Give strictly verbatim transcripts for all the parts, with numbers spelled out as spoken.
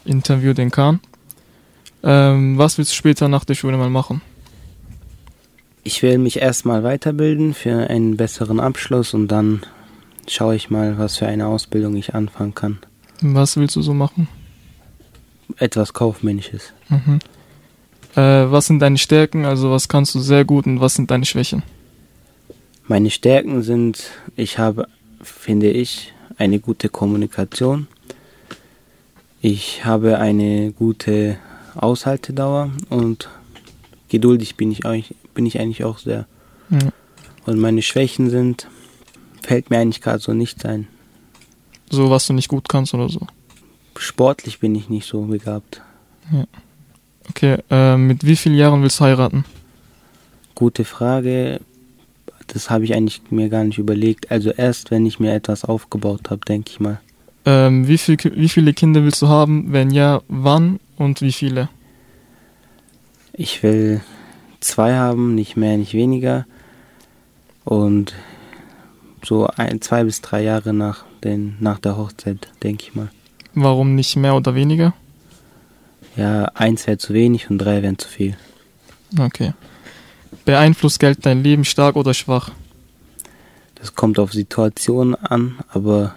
Interview den Kahn. Ähm, was willst du später nach der Schule mal machen? Ich will mich erstmal weiterbilden für einen besseren Abschluss und dann schaue ich mal, was für eine Ausbildung ich anfangen kann. Was willst du so machen? Etwas Kaufmännisches. Mhm. Äh, was sind deine Stärken, also was kannst du sehr gut und was sind deine Schwächen? Meine Stärken sind, ich habe, finde ich, eine gute Kommunikation. Ich habe eine gute Aushaltedauer und geduldig bin ich, eigentlich, bin ich eigentlich auch sehr. Ja. Und meine Schwächen sind, fällt mir eigentlich gerade so nichts ein. So, was du nicht gut kannst oder so? Sportlich bin ich nicht so begabt. Ja. Okay, äh, mit wie vielen Jahren willst du heiraten? Gute Frage. Das habe ich eigentlich mir gar nicht überlegt. Also erst, wenn ich mir etwas aufgebaut habe, denke ich mal. Ähm, wie, viel, wie viele Kinder willst du haben? Wenn ja, wann und wie viele? Ich will zwei haben, nicht mehr, nicht weniger. Und so ein, zwei bis drei Jahre nach, den, nach der Hochzeit, denke ich mal. Warum nicht mehr oder weniger? Ja, eins wäre zu wenig und drei wären zu viel. Okay. Beeinflusst Geld dein Leben stark oder schwach? Das kommt auf Situationen an, aber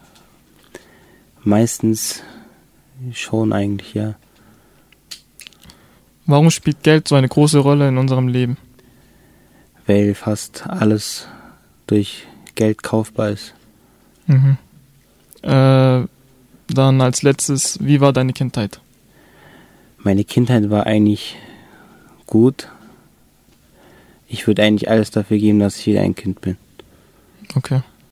meistens schon eigentlich, ja. Warum spielt Geld so eine große Rolle in unserem Leben? Weil fast alles durch Geld kaufbar ist. Mhm. Äh, dann als letztes, wie war deine Kindheit? Meine Kindheit war eigentlich gut. Ich würde eigentlich alles dafür geben, dass ich wieder ein Kind bin. Okay.